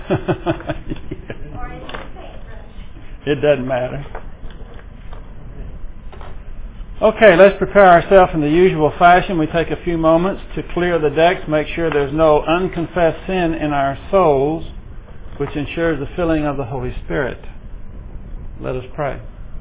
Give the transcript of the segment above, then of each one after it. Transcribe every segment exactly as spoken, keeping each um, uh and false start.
It doesn't matter. Okay, let's prepare ourselves in the usual fashion. We take a few moments to clear the decks, make sure there's no unconfessed sin in our souls, which ensures the filling of the Holy Spirit. Let us pray.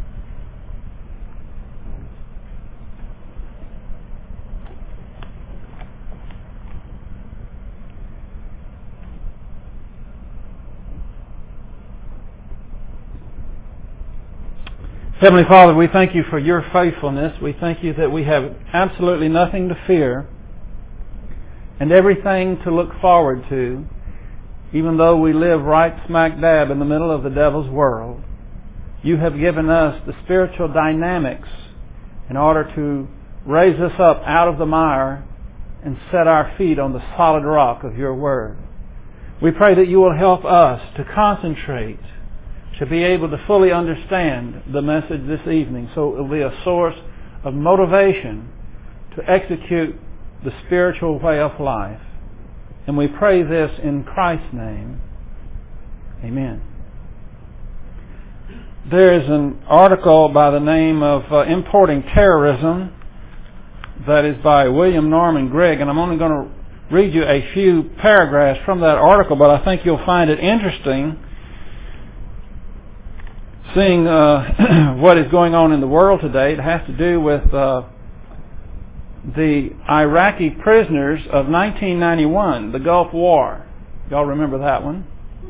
Heavenly Father, we thank you for your faithfulness. We thank you that we have absolutely nothing to fear and everything to look forward to, even though we live right smack dab in the middle of the devil's world. You have given us the spiritual dynamics in order to raise us up out of the mire and set our feet on the solid rock of your word. We pray that you will help us to concentrate, to be able to fully understand the message this evening, so it will be a source of motivation to execute the spiritual way of life. And we pray this in Christ's name. Amen. There is an article by the name of uh, Importing Terrorism that is by William Norman Gregg, and I'm only going to read you a few paragraphs from that article, but I think you'll find it interesting seeing uh, what is going on in the world today. It has to do with uh, the Iraqi prisoners of nineteen ninety-one, the Gulf War. Y'all remember that one?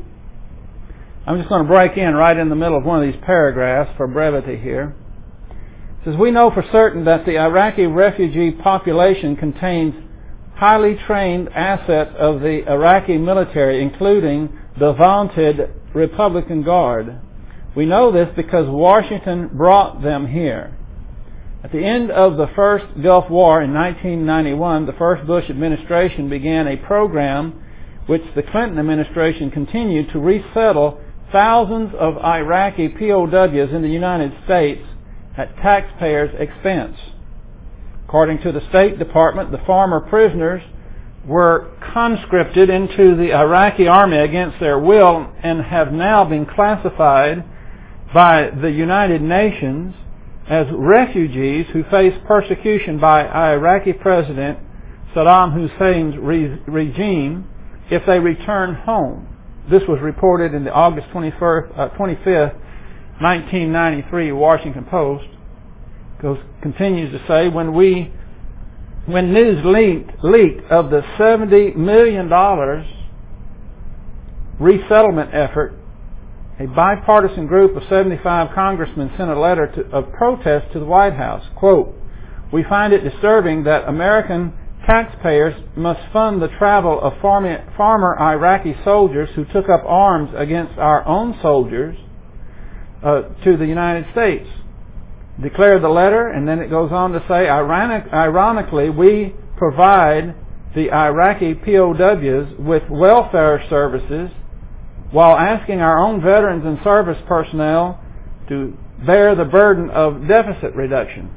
I'm just going to break in right in the middle of one of these paragraphs for brevity here. It says, we know for certain that the Iraqi refugee population contains highly trained assets of the Iraqi military, including the vaunted Republican Guard. We know this because Washington brought them here. At the end of the first Gulf War in nineteen ninety-one, the first Bush administration began a program which the Clinton administration continued to resettle thousands of Iraqi P O Ws in the United States at taxpayers' expense. According to the State Department, the former prisoners were conscripted into the Iraqi army against their will and have now been classified by the United Nations as refugees who face persecution by Iraqi President Saddam Hussein's re- regime if they return home. This was reported in the August twenty-first, uh, twenty-fifth, nineteen ninety-three Washington Post. Goes, continues to say, when we, when news leaked, leaked of the seventy million dollars resettlement effort, a bipartisan group of seventy-five congressmen sent a letter to, of protest to the White House. Quote, we find it disturbing that American taxpayers must fund the travel of farmer, farmer Iraqi soldiers who took up arms against our own soldiers uh, to the United States. Declared the letter, and then it goes on to say, ironic, ironically, we provide the Iraqi P O Ws with welfare services while asking our own veterans and service personnel to bear the burden of deficit reduction.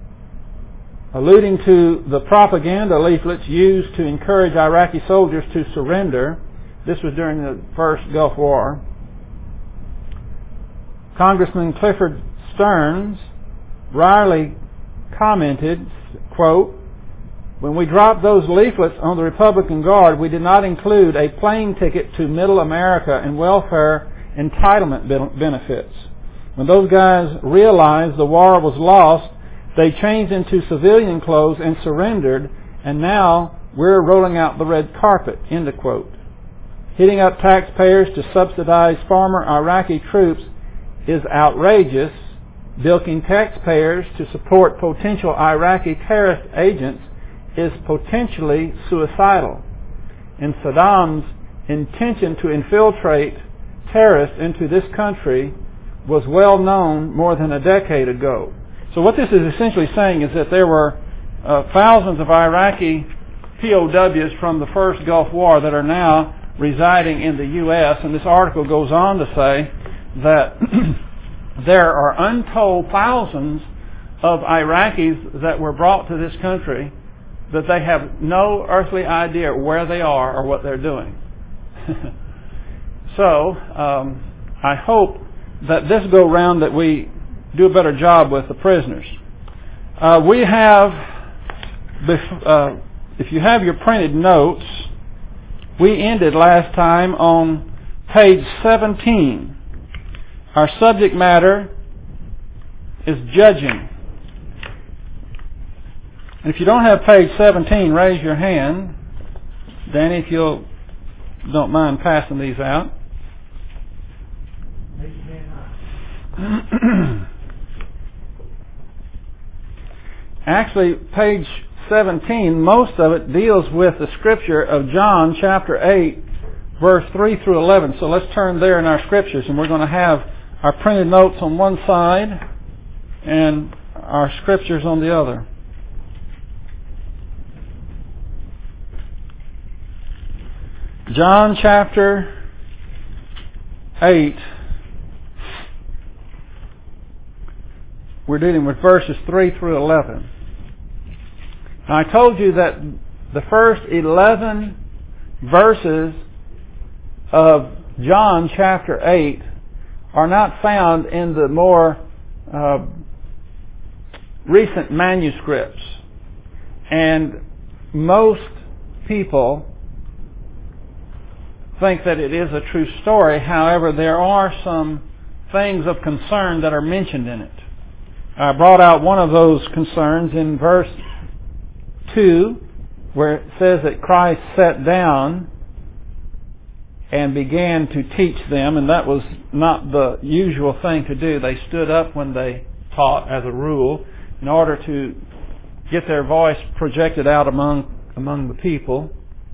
Alluding to the propaganda leaflets used to encourage Iraqi soldiers to surrender, this was during the first Gulf War, Congressman Clifford Stearns wryly commented, quote, when we dropped those leaflets on the Republican Guard, we did not include a plane ticket to Middle America and welfare entitlement benefits. When those guys realized the war was lost, they changed into civilian clothes and surrendered, and now we're rolling out the red carpet, end of quote. Hitting up taxpayers to subsidize former Iraqi troops is outrageous. Bilking taxpayers to support potential Iraqi terrorist agents is potentially suicidal. And Saddam's intention to infiltrate terrorists into this country was well known more than a decade ago. So what this is essentially saying is that there were uh, thousands of Iraqi P O Ws from the first Gulf War that are now residing in the U S, and this article goes on to say that there are untold thousands of Iraqis that were brought to this country that they have no earthly idea where they are or what they're doing. So, um, I hope that this go round that we do a better job with the prisoners. Uh, we have, uh, if you have your printed notes, we ended last time on page seventeen. Our subject matter is judging. And if you don't have page seventeen, raise your hand. Danny, if you'll don't mind passing these out. Actually, page seventeen, most of it deals with the scripture of John chapter eight, verse three through eleven. So let's turn there in our scriptures, and we're going to have our printed notes on one side and our scriptures on the other. John chapter eight. We're dealing with verses three through eleven. Now, I told you that the first eleven verses of John chapter eight are not found in the more uh, recent manuscripts. And most people think that it is a true story. However, there are some things of concern that are mentioned in it. I brought out one of those concerns in verse two, where it says that Christ sat down and began to teach them, and that was not the usual thing to do. They stood up when they taught, as a rule, in order to get their voice projected out among among the people.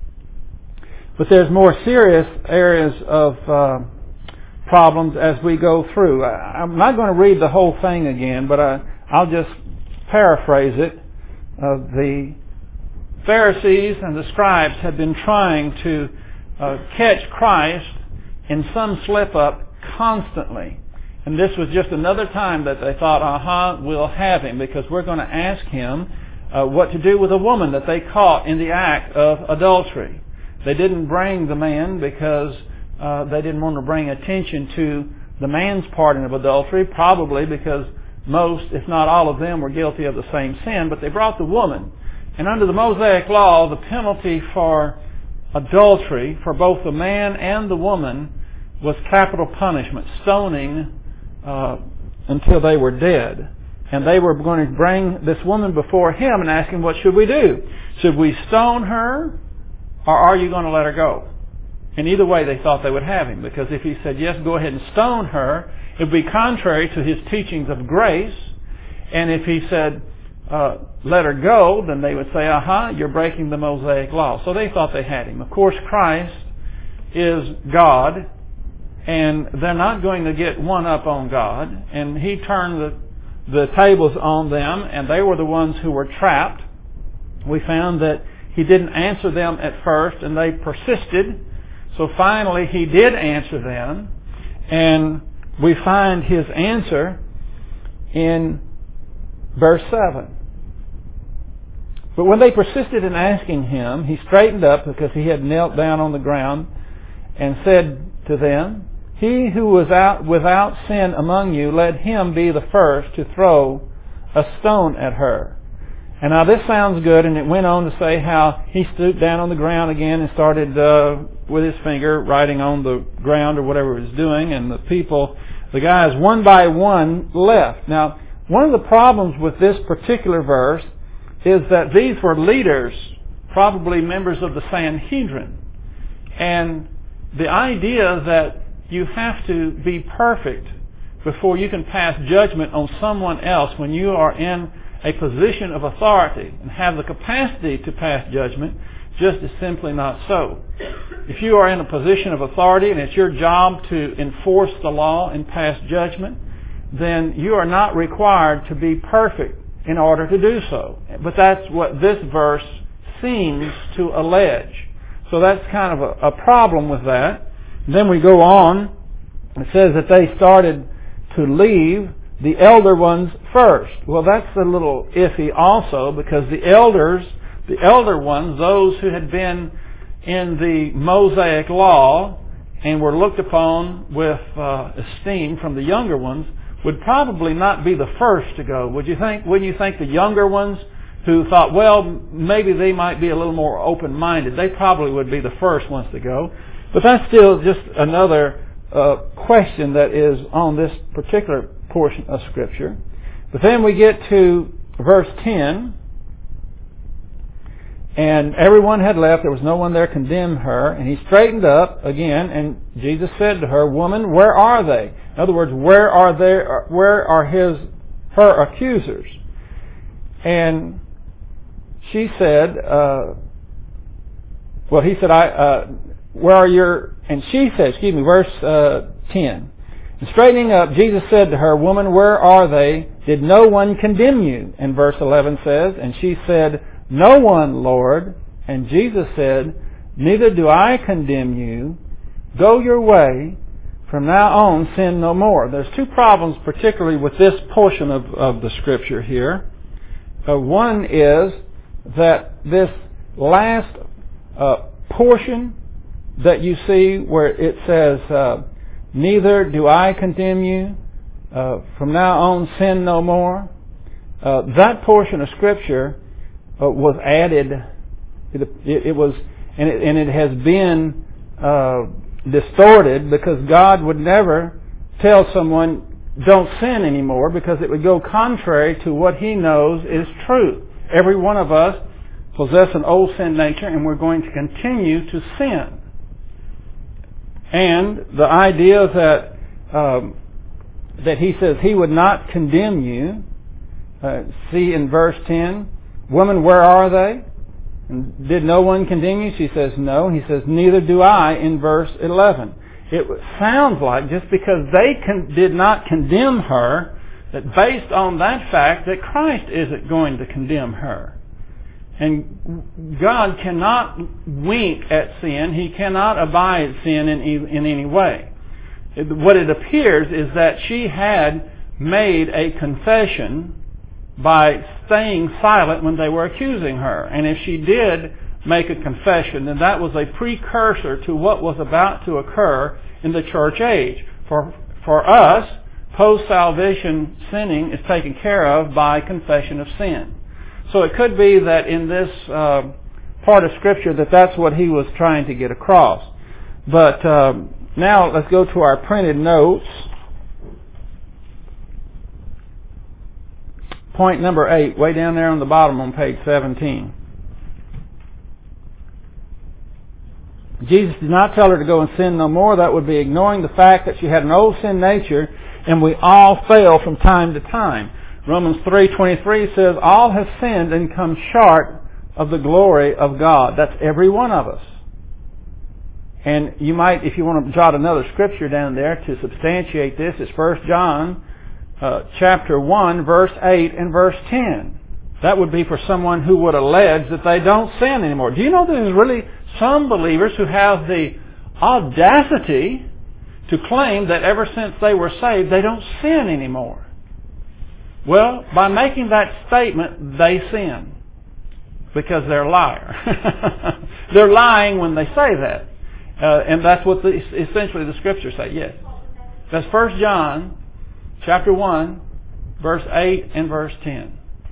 But there's more serious areas of uh, problems as we go through. I, I'm not going to read the whole thing again, but I, I'll just paraphrase it. Uh, the Pharisees and the scribes had been trying to uh, catch Christ in some slip-up constantly. And this was just another time that they thought, aha, we'll have him, because we're going to ask him uh, what to do with a woman that they caught in the act of adultery. They didn't bring the man because uh, they didn't want to bring attention to the man's part in adultery, probably because most, if not all of them, were guilty of the same sin, but they brought the woman. And under the Mosaic law, the penalty for adultery for both the man and the woman was capital punishment, stoning uh, until they were dead. And they were going to bring this woman before him and ask him, what should we do? Should we stone her, or are you going to let her go? And either way, they thought they would have him, because if he said, yes, go ahead and stone her, it would be contrary to his teachings of grace. And if he said, uh, let her go, then they would say, aha, you're breaking the Mosaic law. So they thought they had him. Of course, Christ is God, and they're not going to get one up on God. And he turned the, the tables on them, and they were the ones who were trapped. We found that he didn't answer them at first, and they persisted. So finally, he did answer them, and we find his answer in verse seven. But when they persisted in asking him, he straightened up, because he had knelt down on the ground, and said to them, he who was out without sin among you, let him be the first to throw a stone at her. And now this sounds good, and it went on to say how he stooped down on the ground again and started uh, with his finger writing on the ground or whatever he was doing, and the people, the guys, one by one left. Now, one of the problems with this particular verse is that these were leaders, probably members of the Sanhedrin. And the idea that you have to be perfect before you can pass judgment on someone else when you are in a position of authority and have the capacity to pass judgment just is simply not so. If you are in a position of authority and it's your job to enforce the law and pass judgment, then you are not required to be perfect in order to do so. But that's what this verse seems to allege. So that's kind of a, a problem with that. And then we go on. It says that they started to leave the elder ones first. Well, that's a little iffy also, because the elders, the elder ones, those who had been in the Mosaic law and were looked upon with uh, esteem from the younger ones would probably not be the first to go. Would you think? Wouldn't you think the younger ones who thought, well, maybe they might be a little more open-minded, they probably would be the first ones to go? But that's still just another uh, question that is on this particular portion of Scripture. But then we get to verse ten. And everyone had left. There was no one there to condemn her. And he straightened up again, and Jesus said to her, "Woman, where are they?" In other words, where are they? Where are his her accusers? And she said, uh, "Well, he said, I uh, where are your?" And she said, "Excuse me, verse uh, ten." And straightening up, Jesus said to her, "Woman, where are they? Did no one condemn you?" And verse eleven says, and she said, "No one, Lord." And Jesus said, "Neither do I condemn you. Go your way. From now on, sin no more." There's two problems, particularly with this portion of, of the Scripture here. Uh, one is that this last uh, portion that you see where it says, uh, "Neither do I condemn you. Uh, from now on, sin no more." Uh, that portion of Scripture Uh, was added. It, it, it was, and it, and it has been uh, distorted because God would never tell someone don't sin anymore, because it would go contrary to what He knows is true. Every one of us possess an old sin nature, and we're going to continue to sin. And the idea that um, that He says He would not condemn you. Uh, see in verse ten. "Woman, where are they? And did no one condemn you?" She says, "No." He says, "Neither do I," in verse eleven. It sounds like just because they con- did not condemn her, that based on that fact that Christ isn't going to condemn her. And God cannot wink at sin. He cannot abide sin in, in any way. It, what it appears is that she had made a confession by staying silent when they were accusing her. And if she did make a confession, then that was a precursor to what was about to occur in the church age. For, for us, post-salvation sinning is taken care of by confession of sin. So it could be that in this uh, part of Scripture that that's what he was trying to get across. But uh, now let's go to our printed notes. Point number eight, way down there on the bottom on page seventeen. Jesus did not tell her to go and sin no more. That would be ignoring the fact that she had an old sin nature, and we all fail from time to time. Romans three twenty-three says, "All have sinned and come short of the glory of God." That's every one of us. And you might, if you want to jot another scripture down there to substantiate this, it's First John Uh, chapter one, verse eight and verse ten. That would be for someone who would allege that they don't sin anymore. Do you know there's really some believers who have the audacity to claim that ever since they were saved, they don't sin anymore? Well, by making that statement, they sin. Because they're a liar. They're lying when they say that. Uh, and that's what the, essentially the Scriptures say, yes. That's First John chapter one, verse eight and verse ten.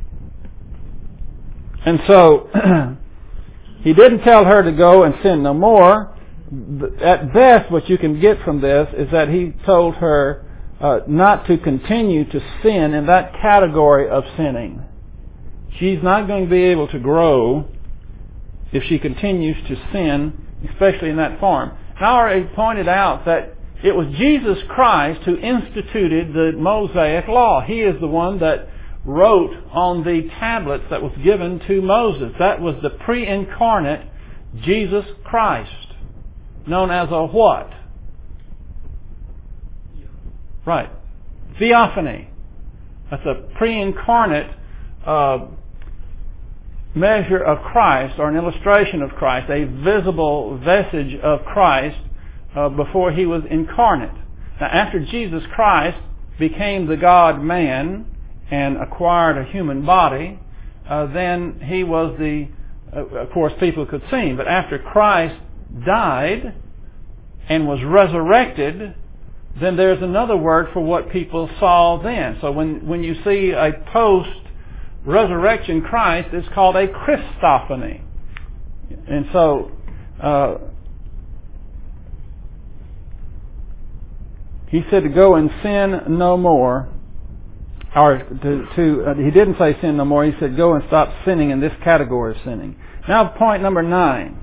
And so, he didn't tell her to go and sin no more. At best, what you can get from this is that he told her uh, not to continue to sin in that category of sinning. She's not going to be able to grow if she continues to sin, especially in that form. And I already pointed out that it was Jesus Christ who instituted the Mosaic Law. He is the one that wrote on the tablets that was given to Moses. That was the pre-incarnate Jesus Christ, known as a what? Right. Theophany. That's a pre-incarnate uh, measure of Christ, or an illustration of Christ, a visible vestige of Christ Uh, before he was incarnate. Now, after Jesus Christ became the God-man and acquired a human body, uh, then he was the, uh, of course, people could see him. But after Christ died and was resurrected, then there's another word for what people saw then. So when, when you see a post-resurrection Christ, it's called a Christophany. And so, uh, he said to go and sin no more. Or to, to uh, he didn't say sin no more. He said go and stop sinning in this category of sinning. Now point number nine.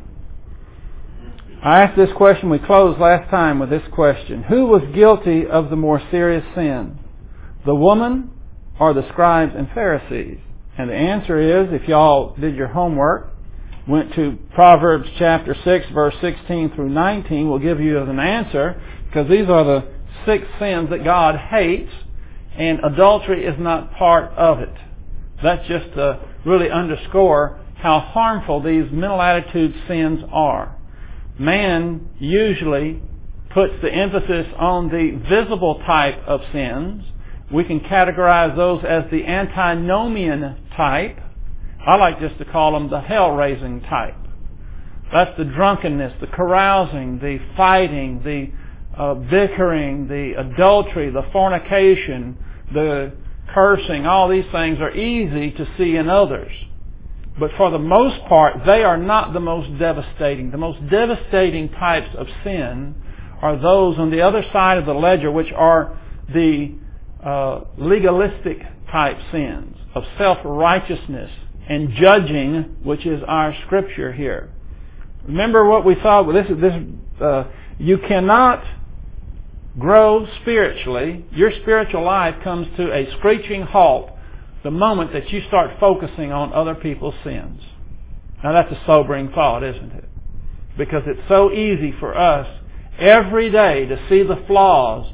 I asked this question, we closed last time with this question. Who was guilty of the more serious sin? The woman or the scribes and Pharisees? And the answer is, if y'all did your homework, went to Proverbs chapter six, verse sixteen through nineteen, will give you an answer, because these are the six sins that God hates, and adultery is not part of it. That's just to really underscore how harmful these mental attitude sins are. Man usually puts the emphasis on the visible type of sins. We can categorize those as the antinomian type. I like just to call them the hell-raising type. That's the drunkenness, the carousing, the fighting, the uh, bickering, the adultery, the fornication, the cursing. All these things are easy to see in others. But for the most part, they are not the most devastating. The most devastating types of sin are those on the other side of the ledger, which are the uh, legalistic type sins of self-righteousness and judging, which is our scripture here. Remember what we saw. This is this. Uh, you cannot grow spiritually. Your spiritual life comes to a screeching halt the moment that you start focusing on other people's sins. Now that's a sobering thought, isn't it? Because it's so easy for us every day to see the flaws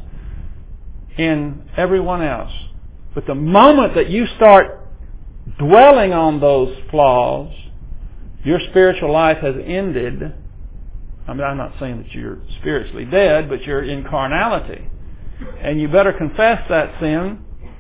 in everyone else. But the moment that you start dwelling on those flaws, your spiritual life has ended. I mean, I'm not saying that you're spiritually dead, but you're in carnality. And you better confess that sin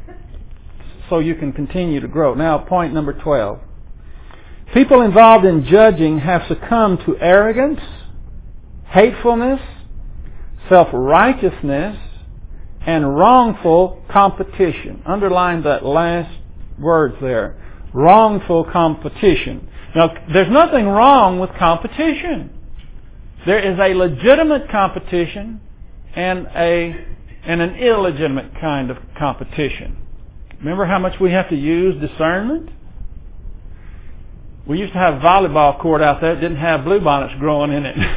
so you can continue to grow. Now, point number twelve. People involved in judging have succumbed to arrogance, hatefulness, self-righteousness, and wrongful competition. Underline that last word there. Wrongful competition. Now, there's nothing wrong with competition. There is a legitimate competition and a and an illegitimate kind of competition. Remember how much we have to use discernment? We used to have a volleyball court out there that didn't have bluebonnets growing in it.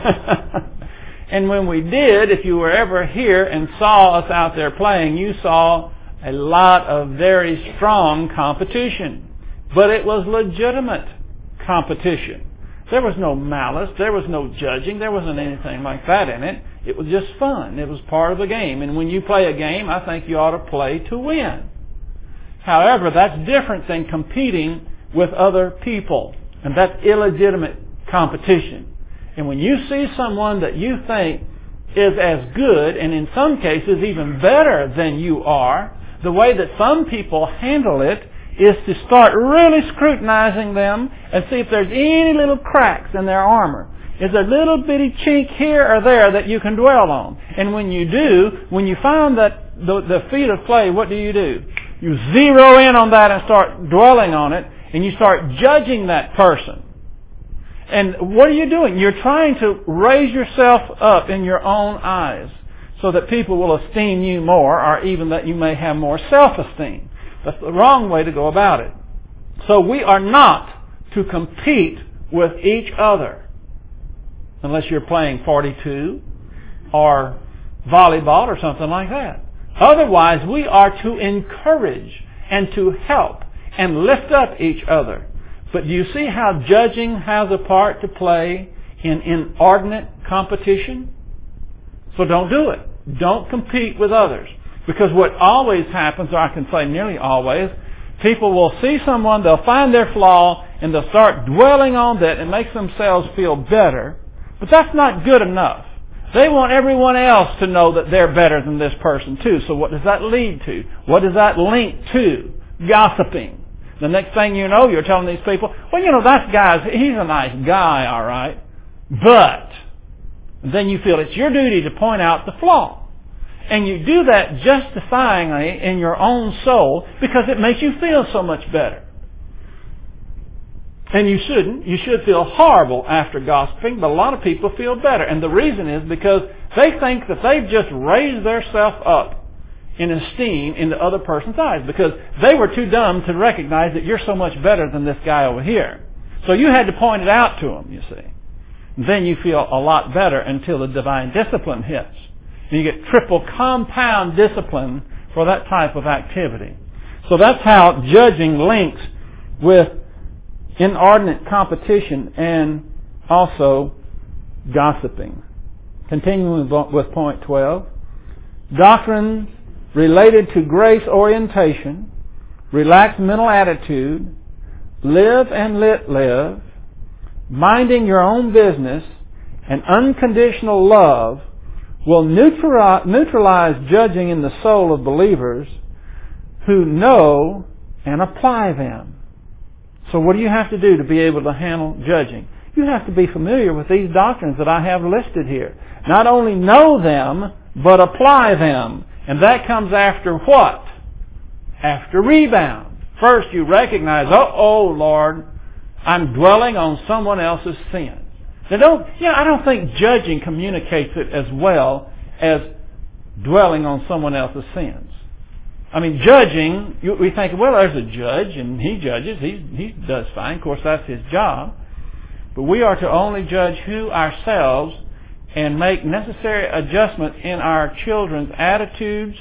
And when we did, if you were ever here and saw us out there playing, you saw a lot of very strong competition. But it was legitimate competition. There was no malice. There was no judging. There wasn't anything like that in it. It was just fun. It was part of the game. And when you play a game, I think you ought to play to win. However, that's different than competing with other people. And that's illegitimate competition. And when you see someone that you think is as good, and in some cases even better than you are, the way that some people handle it is to start really scrutinizing them and see if there's any little cracks in their armor. Is there a little bitty chink here or there that you can dwell on? And when you do, when you find that the, the feat of play, what do you do? You zero in on that and start dwelling on it, and you start judging that person. And what are you doing? You're trying to raise yourself up in your own eyes so that people will esteem you more, or even that you may have more self-esteem. That's the wrong way to go about it. So we are not to compete with each other unless you're playing forty-two or volleyball or something like that. Otherwise, we are to encourage and to help and lift up each other. But do you see how judging has a part to play in inordinate competition? So don't do it. Don't compete with others. Because what always happens, or I can say nearly always, people will see someone, they'll find their flaw, and they'll start dwelling on that and make themselves feel better. But that's not good enough. They want everyone else to know that they're better than this person too. So what does that lead to? What does that link to? Gossiping. The next thing you know, you're telling these people, well, you know, that guy's, he's a nice guy, all right. But then you feel it's your duty to point out the flaw. And you do that justifyingly in your own soul because it makes you feel so much better. And you shouldn't. You should feel horrible after gossiping, but a lot of people feel better. And the reason is because they think that they've just raised themselves up in esteem in the other person's eyes because they were too dumb to recognize that you're so much better than this guy over here. So you had to point it out to them, you see. Then you feel a lot better until the divine discipline hits. And you get triple compound discipline for that type of activity. So that's how judging links with inordinate competition and also gossiping. Continuing with point twelve. Doctrines related to grace orientation, relaxed mental attitude, live and let live, minding your own business, and unconditional love will neutralize judging in the soul of believers who know and apply them. So what do you have to do to be able to handle judging? You have to be familiar with these doctrines that I have listed here. Not only know them, but apply them. And that comes after what? After rebound. First you recognize, oh, Lord, I'm dwelling on someone else's sin. Now don't, you know, I don't think judging communicates it as well as dwelling on someone else's sins. I mean, judging, you, we think, well, there's a judge and he judges, he, he does fine. Of course, that's his job. But we are to only judge who ourselves and make necessary adjustment in our children's attitudes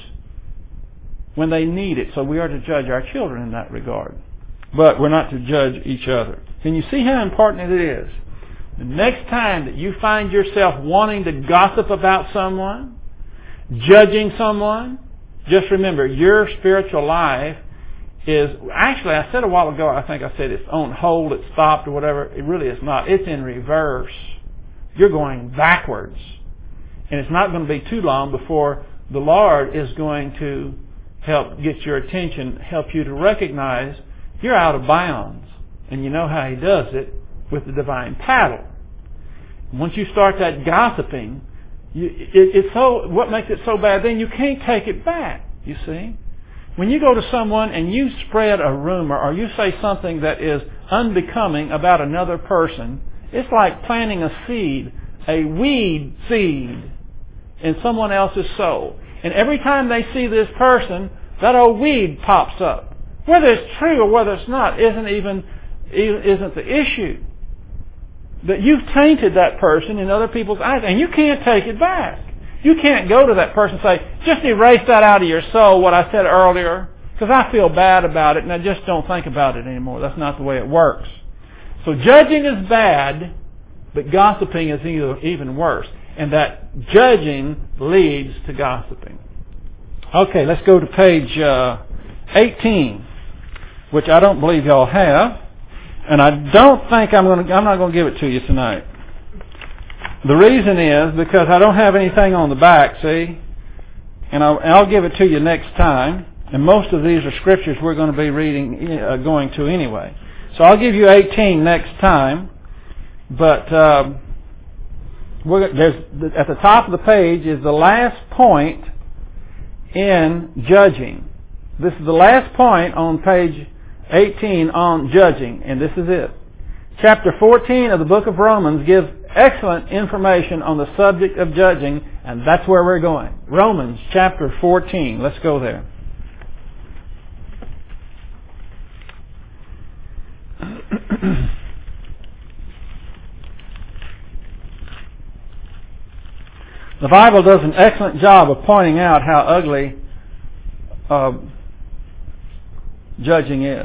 when they need it. So we are to judge our children in that regard. But we're not to judge each other. Can you see how important it is? The next time that you find yourself wanting to gossip about someone, judging someone, just remember your spiritual life is, actually I said a while ago, I think I said it's on hold, it's stopped or whatever. It really is not. It's in reverse. You're going backwards. And it's not going to be too long before the Lord is going to help get your attention, help you to recognize you're out of bounds. And you know how He does it with the divine paddle. Once you start that gossiping, you, it, it's so, what makes it so bad then, you can't take it back, you see. When you go to someone and you spread a rumor or you say something that is unbecoming about another person, it's like planting a seed, a weed seed, in someone else's soul. And every time they see this person, that old weed pops up. Whether it's true or whether it's not isn't even isn't the issue. But you've tainted that person in other people's eyes, and you can't take it back. You can't go to that person and say, just erase that out of your soul, what I said earlier, because I feel bad about it and I just don't think about it anymore. That's not the way it works. So judging is bad, but gossiping is even worse. And that judging leads to gossiping. Okay, let's go to page uh, eighteen, which I don't believe y'all have. And I don't think I'm going to, I'm not going to give it to you tonight. The reason is because I don't have anything on the back, see? And I'll, I'll give it to you next time. And most of these are scriptures we're going to be reading, uh, going to anyway. So I'll give you eighteen next time. But uh, we're, there's, at the top of the page is the last point in judging. This is the last point on page eighteen on judging, and this is it. Chapter fourteen of the book of Romans gives excellent information on the subject of judging, and that's where we're going. Romans chapter fourteen. Let's go there. The Bible does an excellent job of pointing out how ugly uh, judging is.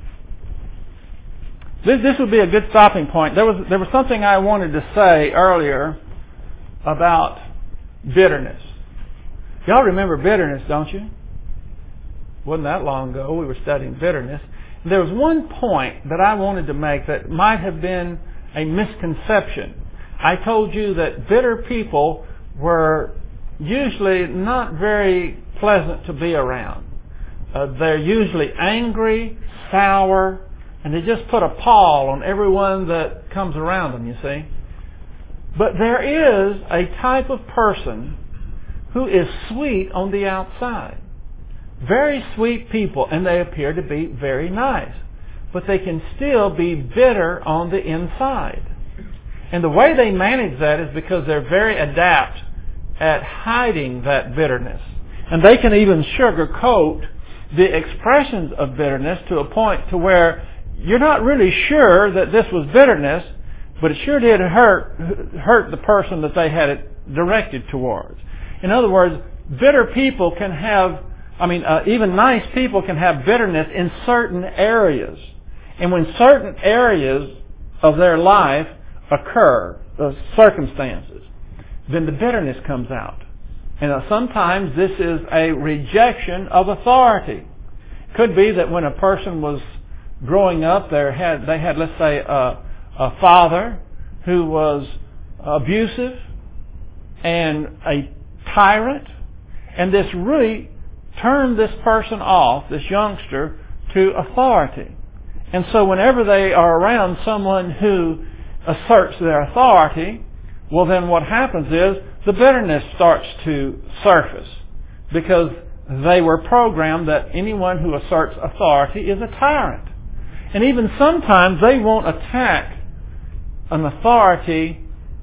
This, this would be a good stopping point. There was there was something I wanted to say earlier about bitterness. Y'all remember bitterness, don't you? Wasn't that long ago we were studying bitterness. There was one point that I wanted to make that might have been a misconception. I told you that bitter people were usually not very pleasant to be around. Uh, they're usually angry, sour, and they just put a pall on everyone that comes around them, you see. But there is a type of person who is sweet on the outside. Very sweet people, and they appear to be very nice. But they can still be bitter on the inside. And the way they manage that is because they're very adept at hiding that bitterness. And they can even sugarcoat the expressions of bitterness to a point to where you're not really sure that this was bitterness, but it sure did hurt hurt the person that they had it directed towards. In other words, bitter people can have, I mean, uh, even nice people can have bitterness in certain areas. And when certain areas of their life occur, the circumstances, then the bitterness comes out. And uh, sometimes this is a rejection of authority. Could be that when a person was growing up, they had, they had let's say, a, a father who was abusive and a tyrant, and this really turned this person off, this youngster, to authority. And so whenever they are around someone who asserts their authority, well then what happens is the bitterness starts to surface, because they were programmed that anyone who asserts authority is a tyrant. And even sometimes they won't attack an authority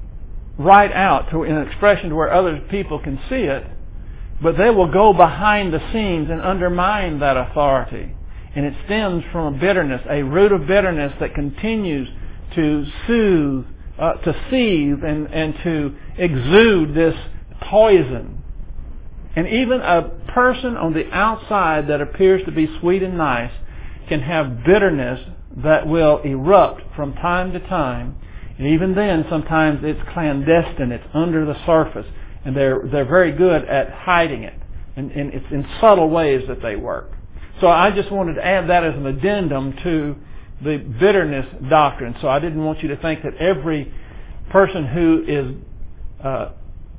right out to an expression to where other people can see it, but they will go behind the scenes and undermine that authority. And it stems from a bitterness, a root of bitterness that continues to soothe, uh, to seethe and, and to exude this poison. And even a person on the outside that appears to be sweet and nice can have bitterness that will erupt from time to time. And even then, sometimes it's clandestine, it's under the surface. And they're they're very good at hiding it. And, and it's in subtle ways that they work. So I just wanted to add that as an addendum to the bitterness doctrine. So I didn't want you to think that every person who is uh,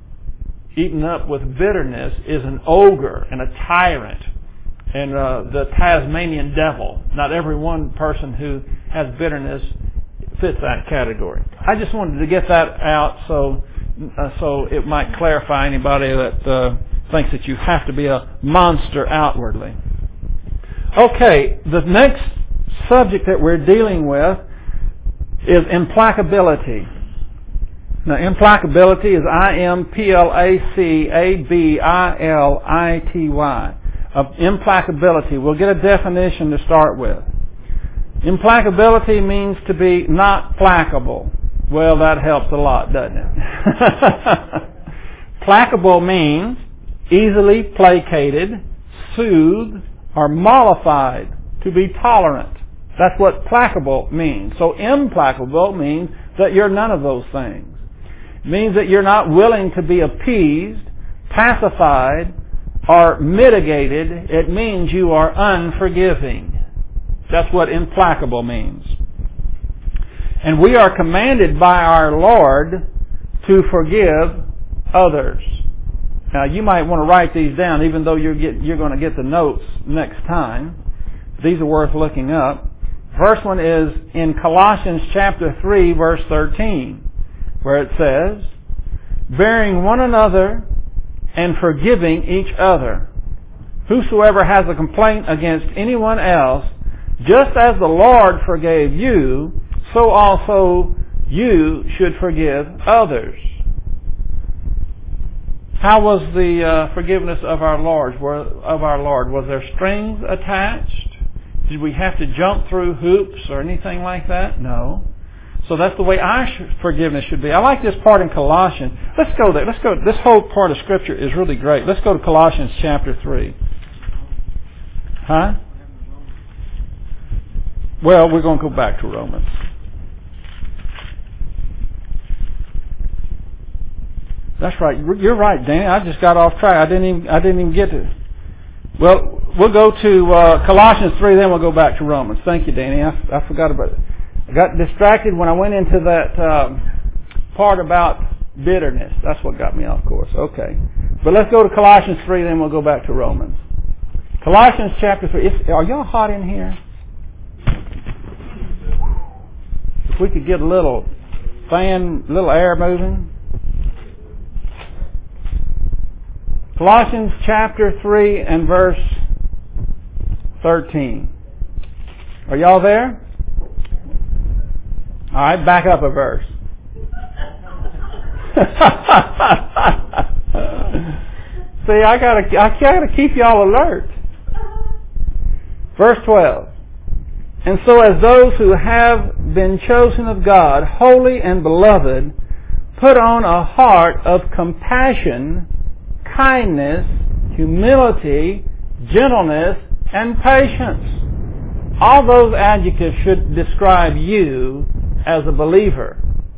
eaten up with bitterness is an ogre and a tyrant and uh, the Tasmanian devil. Not every one person who has bitterness fits that category. I just wanted to get that out so uh, so it might clarify anybody that uh, thinks that you have to be a monster outwardly. Okay, the next subject that we're dealing with is implacability. Now, implacability is I M P L A C A B I L I T Y. Of implacability. We'll get a definition to start with. Implacability means to be not placable. Well, that helps a lot, doesn't it? Placable means easily placated, soothed, or mollified, to be tolerant. That's what placable means. So implacable means that you're none of those things. It means that you're not willing to be appeased, pacified, or mitigated. It means you are unforgiving. That's what implacable means. And we are commanded by our Lord to forgive others. Now, you might want to write these down, even though you're, get, you're going to get the notes next time. These are worth looking up. First one is in Colossians chapter three, verse thirteen, where it says, bearing one another and forgiving each other. Whosoever has a complaint against anyone else, just as the Lord forgave you, so also you should forgive others. How was the uh, forgiveness of our Lord? Of our Lord, was there strings attached? Did we have to jump through hoops or anything like that? No. So that's the way our forgiveness should be. I like this part in Colossians. Let's go there. Let's go. This whole part of Scripture is really great. Let's go to Colossians chapter three. Huh? Well, we're going to go back to Romans. That's right. You're right, Danny. I just got off track. I didn't even. I didn't even get to. Well, we'll go to uh, Colossians three, then we'll go back to Romans. Thank you, Danny. I, I forgot about it. I got distracted when I went into that um, part about bitterness. That's what got me off course. Okay. But let's go to Colossians three, then we'll go back to Romans. Colossians chapter three. It's, are y'all hot in here? If we could get a little fan, little air moving? Colossians chapter three and verse thirteen. Are y'all there? All right, back up a verse. See, I gotta, I gotta keep y'all alert. Verse twelve. And so as those who have been chosen of God, holy and beloved, put on a heart of compassion, kindness, humility, gentleness, and patience. All those adjectives should describe you as a believer.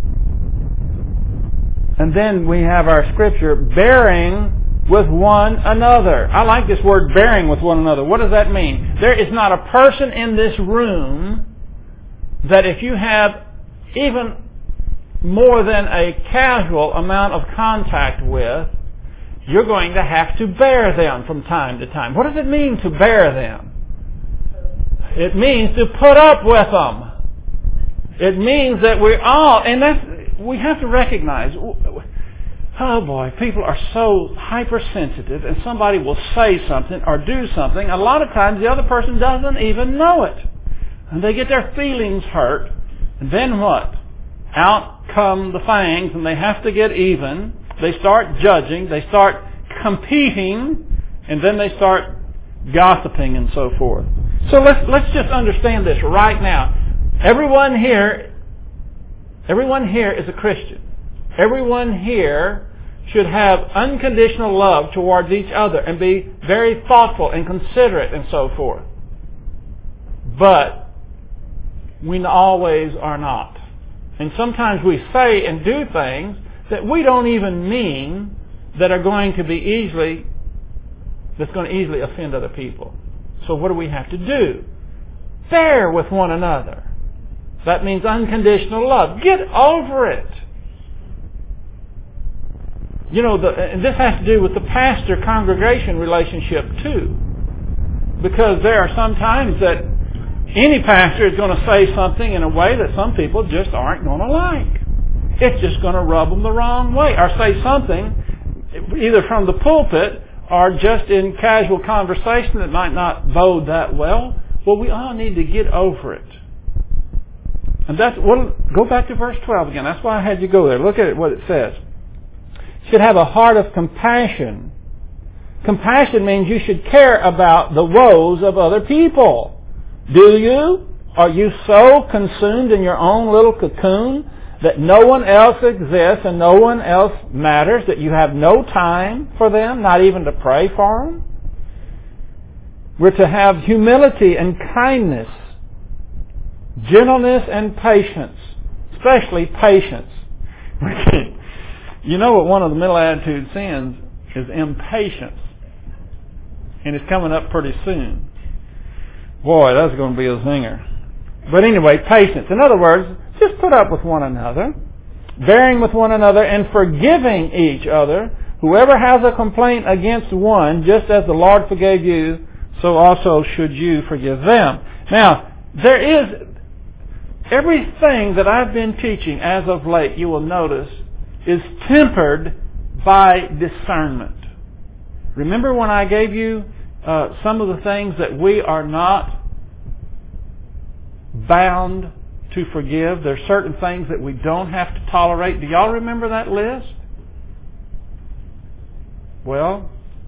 And then we have our scripture, bearing with one another. I like this word, bearing with one another. What does that mean? There is not a person in this room that if you have even more than a casual amount of contact with, you're going to have to bear them from time to time. What does it mean to bear them? It means to put up with them. It means that we're all, and that's, we have to recognize, oh boy, people are so hypersensitive, and somebody will say something or do something. A lot of times the other person doesn't even know it. And they get their feelings hurt. And then what? Out come the fangs, and they have to get even. They start judging. They start competing. And then they start gossiping and so forth. So let's, let's just understand this right now. Everyone here, everyone here is a Christian. Everyone here should have unconditional love towards each other and be very thoughtful and considerate and so forth. But we always are not. And sometimes we say and do things that we don't even mean that are going to be easily, that's going to easily offend other people. So what do we have to do? Bear with one another. That means unconditional love. Get over it. You know, the, and this has to do with the pastor-congregation relationship too. Because there are some times that any pastor is going to say something in a way that some people just aren't going to like. It's just going to rub them the wrong way. Or say something either from the pulpit or just in casual conversation that might not bode that well. Well, we all need to get over it. And that's, well, go back to verse twelve again. That's why I had you go there. Look at it, what it says. Should have a heart of compassion. Compassion means you should care about the woes of other people. Do you? Are you so consumed in your own little cocoon that no one else exists and no one else matters, that you have no time for them, not even to pray for them? We're to have humility and kindness, gentleness and patience, especially patience. You know what one of the middle attitude sins is? Impatience. And it's coming up pretty soon. Boy, that's going to be a zinger. But anyway, patience. In other words, just put up with one another, bearing with one another and forgiving each other. Whoever has a complaint against one, just as the Lord forgave you, so also should you forgive them. Now, there is everything that I've been teaching as of late, you will notice, is tempered by discernment. Remember when I gave you uh, some of the things that we are not bound to forgive? There are certain things that we don't have to tolerate. Do y'all remember that list? Well,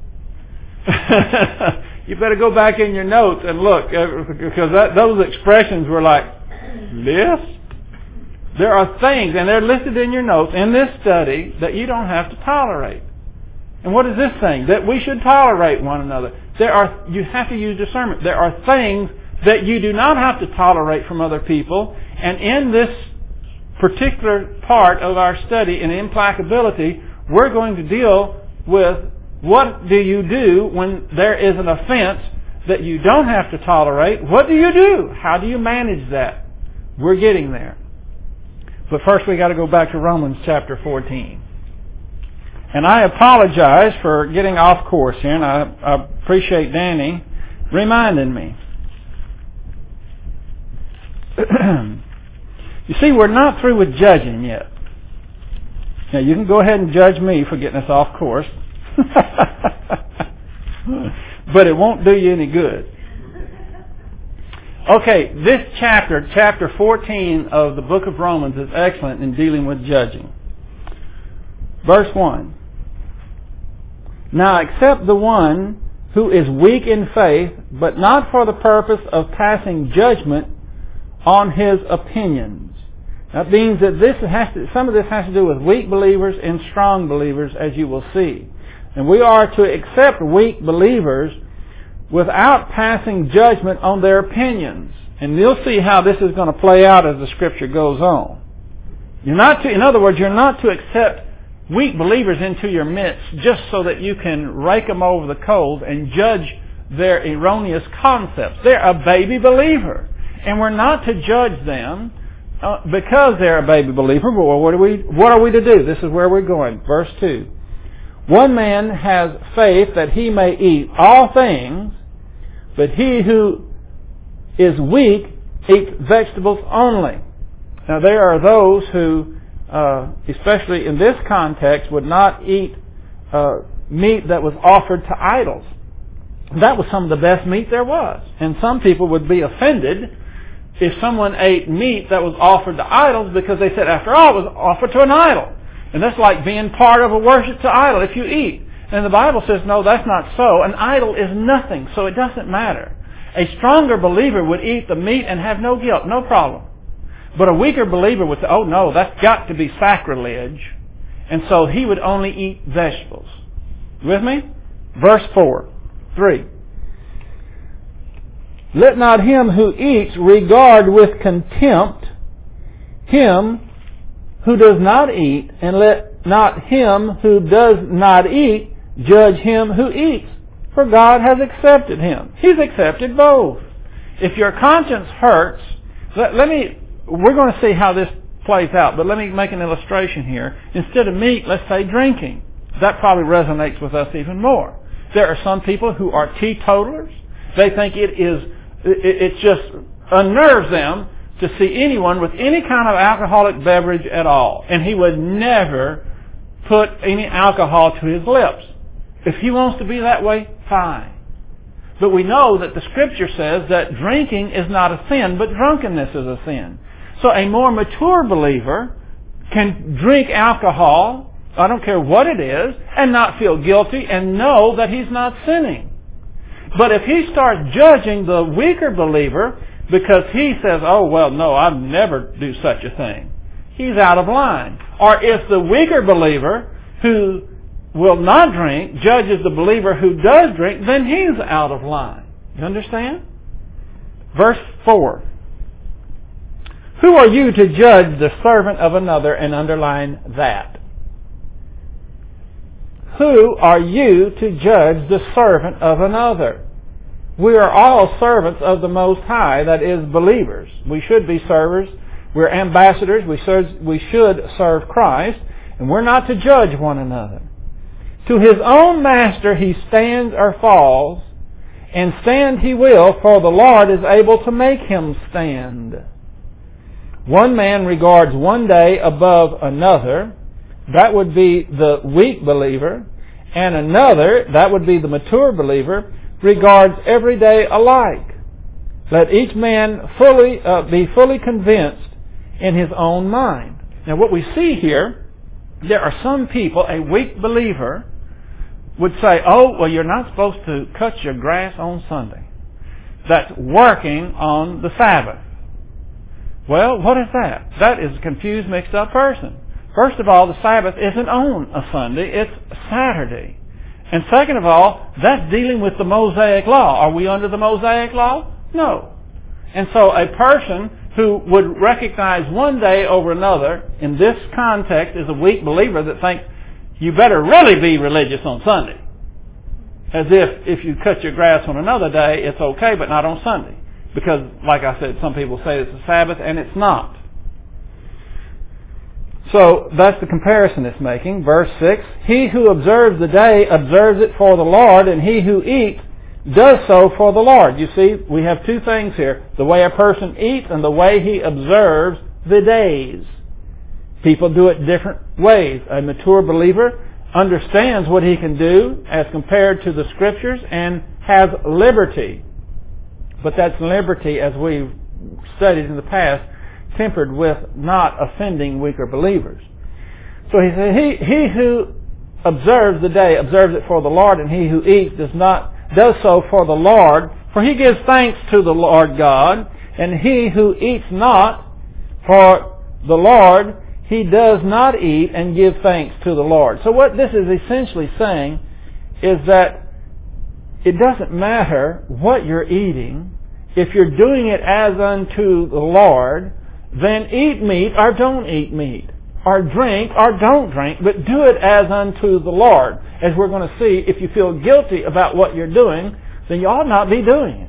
you better go back in your notes and look, because that, those expressions were like, list? There are things, and they're listed in your notes in this study, that you don't have to tolerate. And what is this thing? That we should tolerate one another. There are, you have to use discernment. There are things that you do not have to tolerate from other people. And in this particular part of our study in implacability, we're going to deal with what do you do when there is an offense that you don't have to tolerate. What do you do? How do you manage that? We're getting there. But first we got to go back to Romans chapter fourteen. And I apologize for getting off course here, and I, I appreciate Danny reminding me. You see, we're not through with judging yet. Now, you can go ahead and judge me for getting us off course. But it won't do you any good. Okay, this chapter, chapter fourteen of the book of Romans, is excellent in dealing with judging. Verse one. Now accept the one who is weak in faith, but not for the purpose of passing judgment on his opinions. That means that this has to, some of this has to do with weak believers and strong believers, as you will see. And we are to accept weak believers without passing judgment on their opinions. And you'll see how this is going to play out as the Scripture goes on. You're not to, in other words, you're not to accept weak believers into your midst just so that you can rake them over the coals and judge their erroneous concepts. They're a baby believer. And we're not to judge them uh, because they're a baby believer. But what are we, what are we to do? This is where we're going. Verse two. One man has faith that he may eat all things, but he who is weak eats vegetables only. Now there are those who, uh, especially in this context, would not eat uh, meat that was offered to idols. That was some of the best meat there was. And some people would be offended if someone ate meat that was offered to idols because they said, after all, it was offered to an idol. And that's like being part of a worship to idol if you eat. And the Bible says, no, that's not so. An idol is nothing, so it doesn't matter. A stronger believer would eat the meat and have no guilt, no problem. But a weaker believer would say, oh no, that's got to be sacrilege. And so he would only eat vegetables. You with me? Verse four, three. Let not him who eats regard with contempt him who does not eat, and let not him who does not eat judge him who eats, for God has accepted him. He's accepted both. If your conscience hurts, let, let me, we're going to see how this plays out, but let me make an illustration here. Instead of meat, let's say drinking. That probably resonates with us even more. There are some people who are teetotalers. They think it is, it, it just unnerves them to see anyone with any kind of alcoholic beverage at all. And he would never put any alcohol to his lips. If he wants to be that way, fine. But we know that the Scripture says that drinking is not a sin, but drunkenness is a sin. So a more mature believer can drink alcohol, I don't care what it is, and not feel guilty and know that he's not sinning. But if he starts judging the weaker believer because he says, oh, well, no, I'd never do such a thing, he's out of line. Or if the weaker believer who will not drink judges the believer who does drink, then he's out of line. You understand? Verse four. Who are you to judge the servant of another? And underline that. Who are you to judge the servant of another? We are all servants of the Most High, that is, believers. We should be servers. We're ambassadors. We serve, we should serve Christ, and we're not to judge one another. To his own master he stands or falls, and stand he will, for the Lord is able to make him stand. One man regards one day above another. That would be the weak believer. And another, that would be the mature believer, regards every day alike. Let each man fully uh, be fully convinced in his own mind. Now what we see here, there are some people, a weak believer would say, oh, well, you're not supposed to cut your grass on Sunday. That's working on the Sabbath. Well, what is that? That is a confused, mixed up person. First of all, the Sabbath isn't on a Sunday, it's Saturday. And second of all, that's dealing with the Mosaic Law. Are we under the Mosaic Law? No. And so a person who would recognize one day over another in this context is a weak believer that thinks you better really be religious on Sunday. As if if you cut your grass on another day, it's okay, but not on Sunday. Because, like I said, some people say it's a Sabbath, and it's not. So that's the comparison it's making. Verse six, he who observes the day observes it for the Lord, and he who eats does so for the Lord. You see, we have two things here. The way a person eats and the way he observes the days. People do it different ways. A mature believer understands what he can do as compared to the Scriptures and has liberty. But that's liberty, as we've studied in the past, tempered with not offending weaker believers. So he said, he, he who observes the day observes it for the Lord, and he who eats does not does so for the Lord, for he gives thanks to the Lord God, and he who eats not for the Lord, he does not eat and give thanks to the Lord. So what this is essentially saying is that it doesn't matter what you're eating. If you're doing it as unto the Lord, then eat meat or don't eat meat, or drink or don't drink, but do it as unto the Lord. As we're going to see, if you feel guilty about what you're doing, then you ought not be doing it.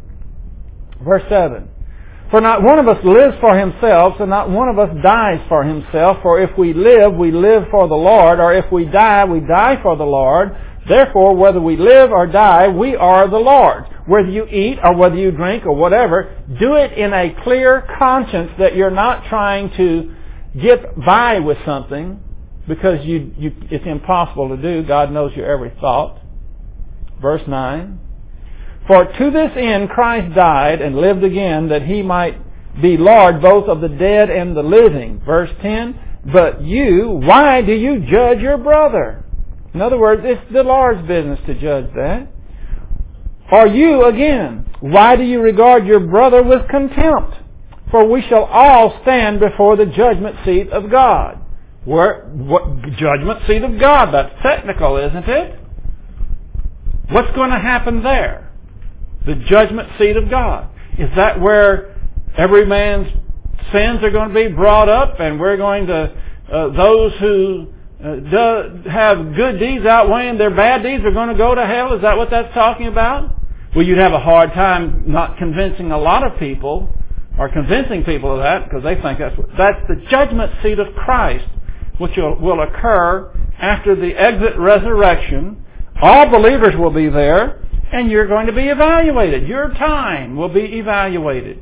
Verse seven. For not one of us lives for himself, and not one of us dies for himself. For if we live, we live for the Lord, or if we die, we die for the Lord. Therefore, whether we live or die, we are the Lord's. Whether you eat or whether you drink or whatever, do it in a clear conscience that you're not trying to get by with something because you, you, it's impossible to do. God knows your every thought. Verse nine. For to this end Christ died and lived again, that he might be Lord both of the dead and the living. Verse ten. But you, why do you judge your brother? In other words, it's the Lord's business to judge that. Or you, again, why do you regard your brother with contempt? For we shall all stand before the judgment seat of God. Where, what, judgment seat of God, that's technical, isn't it? What's going to happen there? The judgment seat of God. Is that where every man's sins are going to be brought up, and we're going to, uh, those who uh, do have good deeds outweighing their bad deeds are going to go to hell? Is that what that's talking about? Well, you'd have a hard time not convincing a lot of people, or convincing people of that, because they think that's what, that's the judgment seat of Christ, which will, will occur after the exit resurrection. All believers will be there, and you're going to be evaluated. Your time will be evaluated.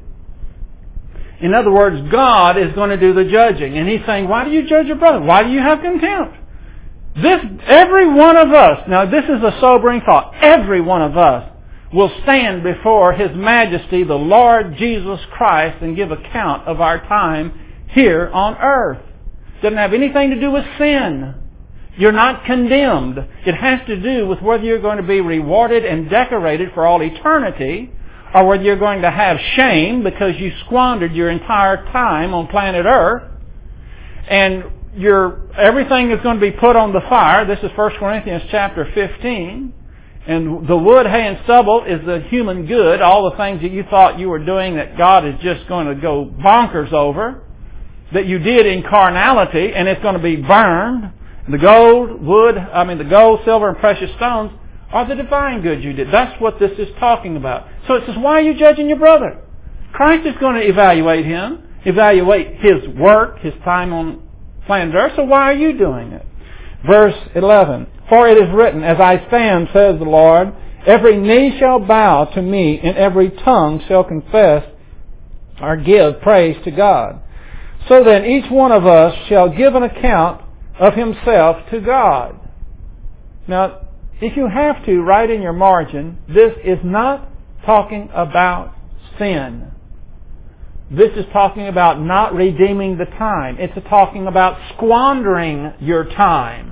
In other words, God is going to do the judging. And He's saying, why do you judge your brother? Why do you have contempt? This, every one of us, now this is a sobering thought, every one of us will stand before His Majesty, the Lord Jesus Christ, and give account of our time here on earth. It doesn't have anything to do with sin. You're not condemned. It has to do with whether you're going to be rewarded and decorated for all eternity, or whether you're going to have shame because you squandered your entire time on planet Earth, and your everything is going to be put on the fire. This is First Corinthians chapter fifteen. And the wood, hay, and stubble is the human good, all the things that you thought you were doing that God is just going to go bonkers over, that you did in carnality, and it's going to be burned. The gold, wood, I mean the gold, silver, and precious stones are the divine goods you did. That's what this is talking about. So it says, why are you judging your brother? Christ is going to evaluate him, evaluate his work, his time on planet Earth, so why are you doing it? Verse eleven. For it is written, as I stand, says the Lord, every knee shall bow to me, and every tongue shall confess or give praise to God. So then each one of us shall give an account of himself to God. Now, if you have to, write in your margin, this is not talking about sin. This is talking about not redeeming the time. It's talking about squandering your time.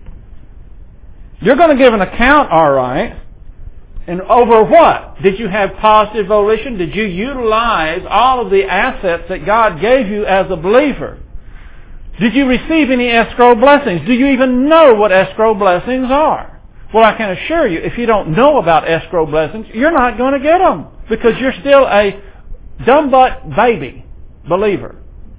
You're going to give an account, all right. And over what? Did you have positive volition? Did you utilize all of the assets that God gave you as a believer? Did you receive any escrow blessings? Do you even know what escrow blessings are? Well, I can assure you, if you don't know about escrow blessings, you're not going to get them, because you're still a dumb butt baby believer.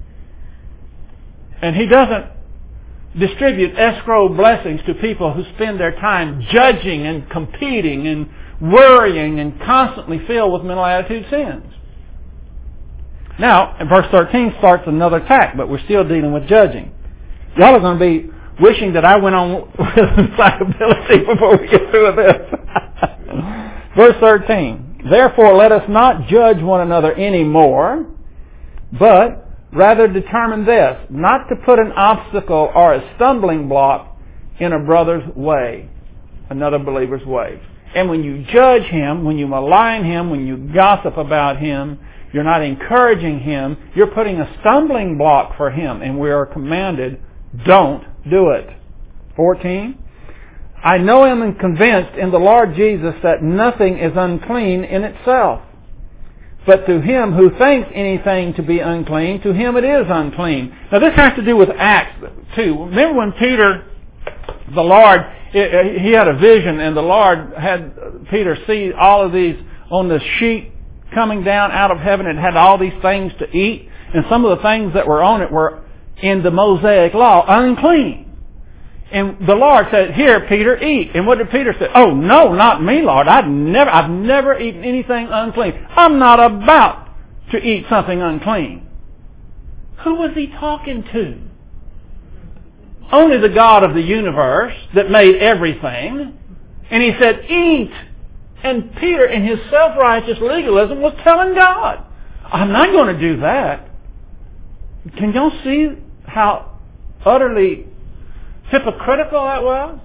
And He doesn't distribute escrow blessings to people who spend their time judging and competing and worrying and constantly filled with mental attitude sins. Now, verse thirteen starts another tack, but we're still dealing with judging. Y'all are going to be wishing that I went on with encyclability before we get through with this. Verse thirteen. Therefore, let us not judge one another anymore, but Rather determine this, not to put an obstacle or a stumbling block in a brother's way, another believer's way. And when you judge him, when you malign him, when you gossip about him, you're not encouraging him, you're putting a stumbling block for him, and we are commanded, don't do it. fourteen, I know and am convinced in the Lord Jesus that nothing is unclean in itself. But to him who thinks anything to be unclean, to him it is unclean. Now this has to do with Acts too. Remember when Peter, the Lord, he had a vision, and the Lord had Peter see all of these on the sheet coming down out of heaven. It had all these things to eat, and some of the things that were on it were in the Mosaic law unclean. And the Lord said, "Here, Peter, eat." And what did Peter say? "Oh no, not me, Lord. I've never, I've never eaten anything unclean. I'm not about to eat something unclean." Who was he talking to? Only the God of the universe that made everything. And he said, "Eat." And Peter, in his self-righteous legalism, was telling God, "I'm not going to do that." Can y'all see how utterly hypocritical that was?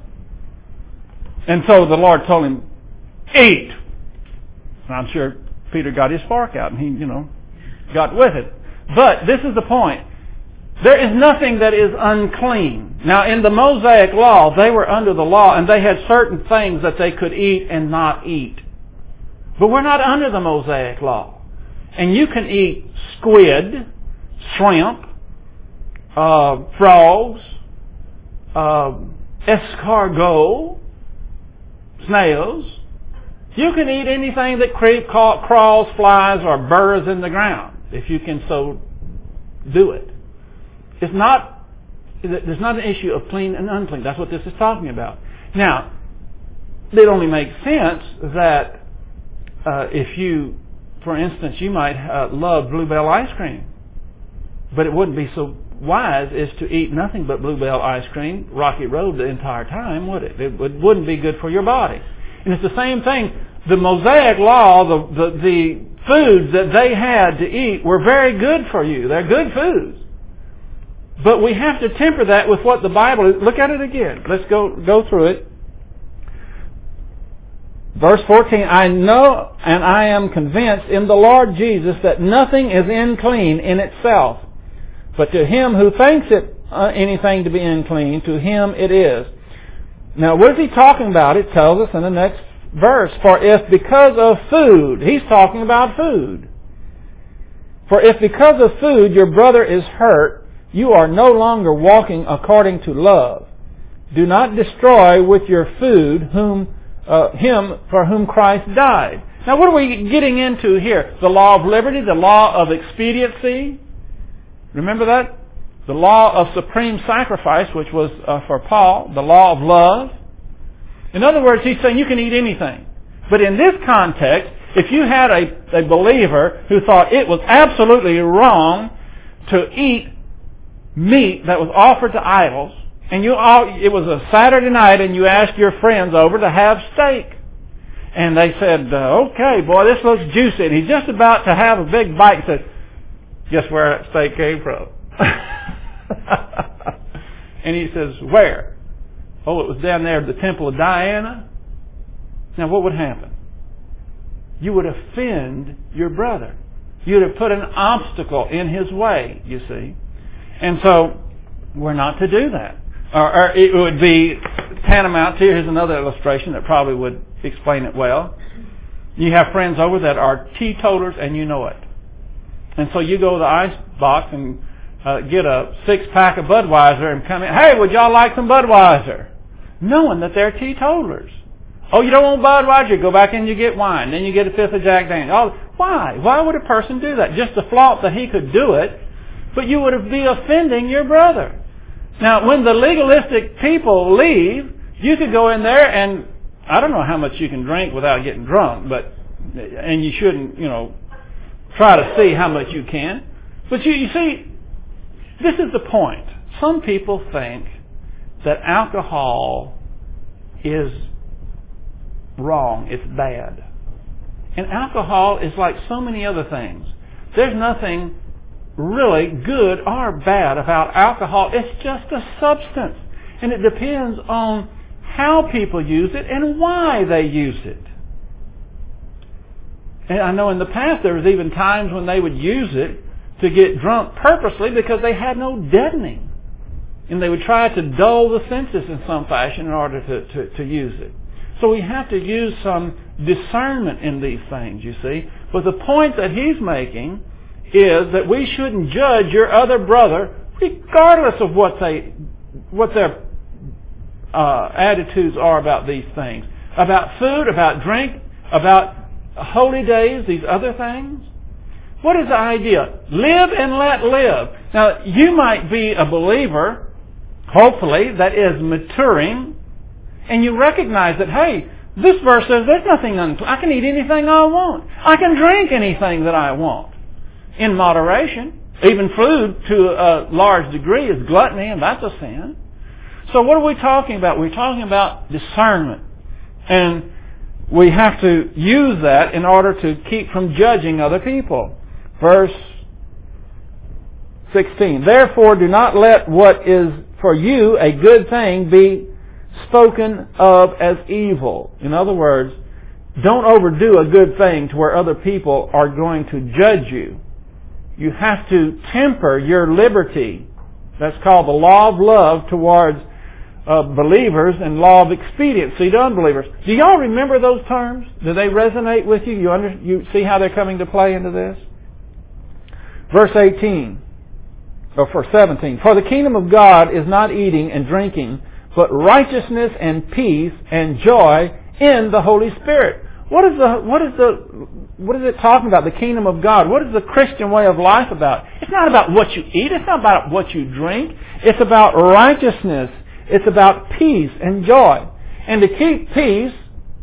And so the Lord told him, "Eat." And I'm sure Peter got his fork out and he, you know, got with it. But this is the point. There is nothing that is unclean. Now, in the Mosaic law, they were under the law, and they had certain things that they could eat and not eat. But we're not under the Mosaic law. And you can eat squid, shrimp, uh, frogs, uh, escargot, snails. You can eat anything that creep, crawls, flies, or burrows in the ground, if you can so do it. It's not, there's not an issue of clean and unclean. That's what this is talking about. Now, it only makes sense that uh, if you, for instance, you might uh, love Bluebell ice cream, but it wouldn't be so wise as to eat nothing but Bluebell ice cream, Rocky Road, the entire time, would it? It wouldn't be good for your body. And it's the same thing. The Mosaic law, the, the, the foods that they had to eat were very good for you. They're good foods. But we have to temper that with what the Bible is. Look at it again. Let's go, go through it. Verse fourteen, I know and I am convinced in the Lord Jesus that nothing is unclean in itself. But to him who thinks it uh, anything to be unclean, to him it is. Now, what is he talking about? It tells us in the next verse. For if because of food, he's talking about food. For if because of food your brother is hurt, you are no longer walking according to love. Do not destroy with your food whom uh, him for whom Christ died. Now, what are we getting into here? The law of liberty, the law of expediency. Remember that? The law of supreme sacrifice, which was uh, for Paul, the law of love. In other words, he's saying you can eat anything. But in this context, if you had a, a believer who thought it was absolutely wrong to eat meat that was offered to idols, and you all, it was a Saturday night and you asked your friends over to have steak. And they said, uh, okay, boy, this looks juicy. And he's just about to have a big bite and said, guess where that steak came from? And he says, where? Oh, it was down there at the temple of Diana. Now what would happen? You would offend your brother. You would have put an obstacle in his way, you see. And so we're not to do that. Or, or it would be tantamount to, here's another illustration that probably would explain it well. You have friends over that are teetotalers and you know it. And so you go to the ice box and uh, get a six pack of Budweiser and come in. Hey, would y'all like some Budweiser? Knowing that they're teetotalers. Oh, you don't want Budweiser? Go back and you get wine. Then you get a fifth of Jack Daniels. Oh, why? Why would a person do that? Just to flaunt that he could do it, but you would be offending your brother. Now, when the legalistic people leave, you could go in there and I don't know how much you can drink without getting drunk, but and you shouldn't, you know, try to see how much you can. But you, you see, this is the point. Some people think that alcohol is wrong, it's bad. And alcohol is like so many other things. There's nothing really good or bad about alcohol. It's just a substance. And it depends on how people use it and why they use it. And I know in the past there was even times when they would use it to get drunk purposely because they had no deadening. And they would try to dull the senses in some fashion in order to, to, to use it. So we have to use some discernment in these things, you see. But the point that he's making is that we shouldn't judge your other brother regardless of what they, what their uh, attitudes are about these things. About food, about drink, about holy days, these other things. What is the idea? Live and let live. Now, you might be a believer, hopefully, that is maturing, and you recognize that, hey, this verse says there's nothing unclean. I can eat anything I want. I can drink anything that I want. In moderation. Even food, to a large degree, is gluttony, and that's a sin. So what are we talking about? We're talking about discernment. And we have to use that in order to keep from judging other people. Verse sixteen. Therefore, do not let what is for you a good thing be spoken of as evil. In other words, don't overdo a good thing to where other people are going to judge you. You have to temper your liberty. That's called the law of love towards uh, believers and law of expediency to unbelievers. Do y'all remember those terms? Do they resonate with you? You, under, you see how they're coming to play into this? Verse eighteen, or for seventeen. For the kingdom of God is not eating and drinking, but righteousness and peace and joy in the Holy Spirit. What is the what is the what is it talking about? The kingdom of God. What is the Christian way of life about? It's not about what you eat. It's not about what you drink. It's about righteousness. It's about peace and joy. And to keep peace,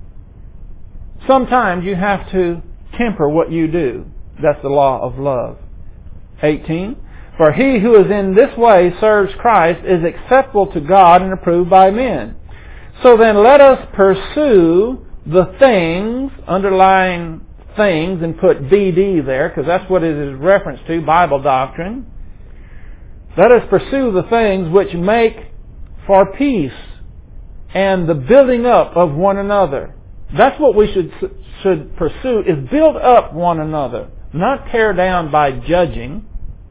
sometimes you have to temper what you do. That's the law of love. eighteen. For he who is in this way serves Christ is acceptable to God and approved by men. So then let us pursue the things, underline things and put B D there, because that's what it is reference to, Bible doctrine. Let us pursue the things which make for peace and the building up of one another. That's what we should should pursue, is build up one another, not tear down by judging.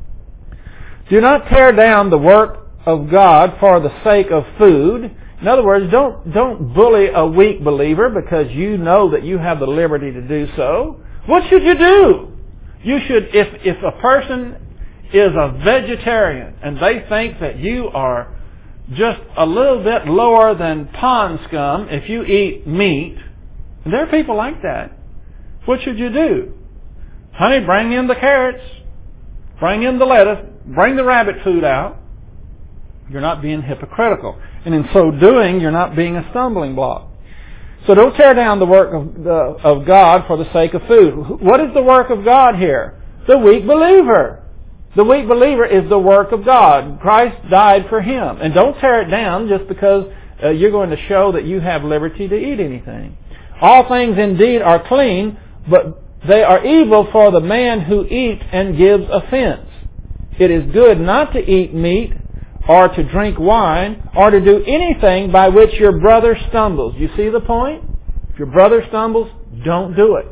Do not tear down the work of God for the sake of food. In other words, don't don't bully a weak believer because you know that you have the liberty to do so. What should you do? You should, if if a person is a vegetarian and they think that you are just a little bit lower than pond scum if you eat meat, and there are people like that, what should you do? Honey, bring in the carrots, bring in the lettuce, bring the rabbit food out. You're not being hypocritical. And in so doing, you're not being a stumbling block. So don't tear down the work of, the, of God for the sake of food. What is the work of God here? The weak believer. The weak believer is the work of God. Christ died for him. And don't tear it down just because uh, you're going to show that you have liberty to eat anything. All things indeed are clean, but they are evil for the man who eats and gives offense. It is good not to eat meat or to drink wine or to do anything by which your brother stumbles. You see the point? If your brother stumbles, don't do it.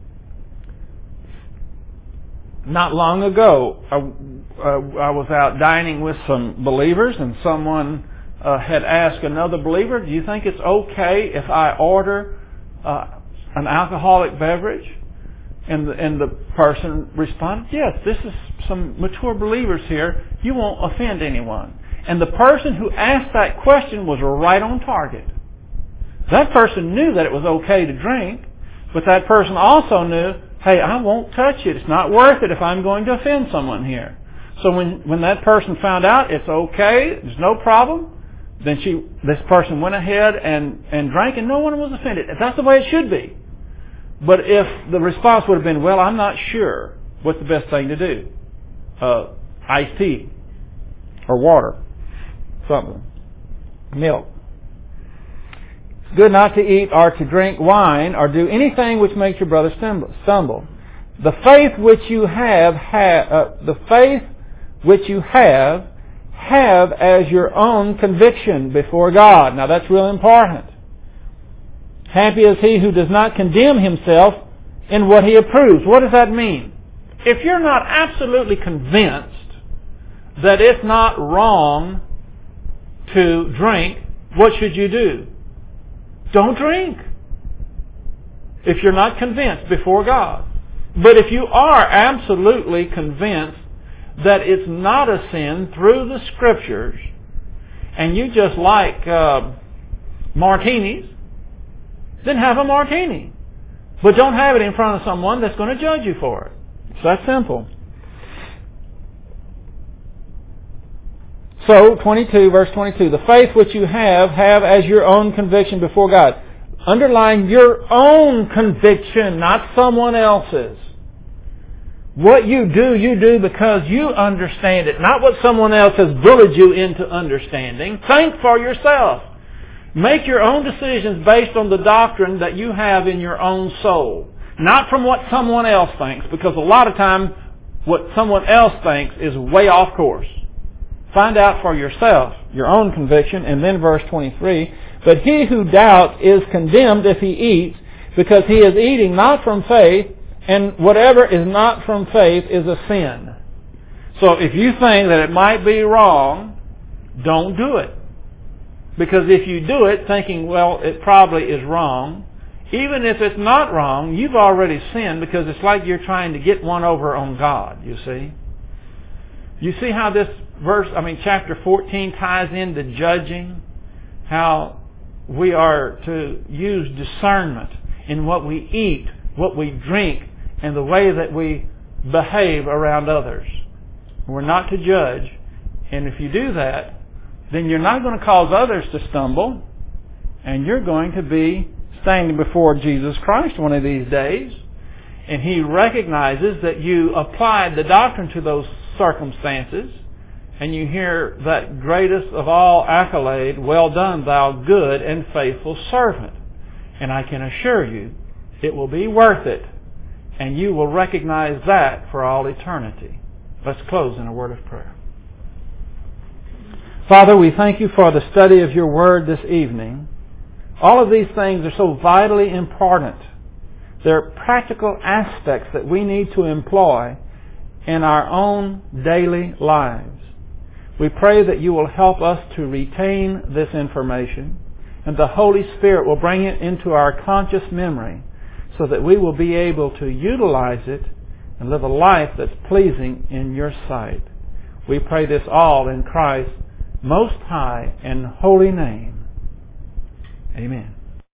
Not long ago, I, uh, I was out dining with some believers, and someone uh, had asked another believer, do you think it's okay if I order uh, an alcoholic beverage? And the, and the person responded, yes, this is some mature believers here. You won't offend anyone. And the person who asked that question was right on target. That person knew that it was okay to drink, but that person also knew, hey, I won't touch it. It's not worth it if I'm going to offend someone here. So when, when that person found out it's okay, there's no problem, then she, this person went ahead and, and drank and no one was offended. That's the way it should be. But if the response would have been, well, I'm not sure, what's the best thing to do? Uh, iced tea or water, something, milk. It's good not to eat or to drink wine or do anything which makes your brother stumble. The faith which you have, ha- uh, the faith which you have, have as your own conviction before God. Now that's real important. Happy is he who does not condemn himself in what he approves. What does that mean? If you're not absolutely convinced that it's not wrong to drink, what should you do? Don't drink. If you're not convinced before God. But if you are absolutely convinced that it's not a sin through the Scriptures, and you just like uh, martinis, then have a martini. But don't have it in front of someone that's going to judge you for it. It's that simple. So, twenty-two, verse twenty-two, the faith which you have, have as your own conviction before God. Underline your own conviction, not someone else's. What you do, you do because you understand it, not what someone else has bullied you into understanding. Think for yourself. Make your own decisions based on the doctrine that you have in your own soul, not from what someone else thinks, because a lot of times what someone else thinks is way off course. Find out for yourself your own conviction. And then verse twenty-three, but he who doubts is condemned if he eats, because he is eating not from faith, and whatever is not from faith is a sin. So if you think that it might be wrong, don't do it. Because if you do it thinking, well, it probably is wrong, even if it's not wrong, you've already sinned, because it's like you're trying to get one over on God, you see. You see how this verse, I mean chapter fourteen ties into judging? How we are to use discernment in what we eat, what we drink, and the way that we behave around others. We're not to judge. And if you do that, then you're not going to cause others to stumble, and you're going to be standing before Jesus Christ one of these days, and He recognizes that you applied the doctrine to those circumstances, and you hear that greatest of all accolade, well done, thou good and faithful servant. And I can assure you, it will be worth it, and you will recognize that for all eternity. Let's close in a word of prayer. Father, we thank you for the study of your word this evening. All of these things are so vitally important. They're practical aspects that we need to employ in our own daily lives. We pray that you will help us to retain this information, and the Holy Spirit will bring it into our conscious memory so that we will be able to utilize it and live a life that's pleasing in your sight. We pray this all in Christ's most high and holy name. Amen.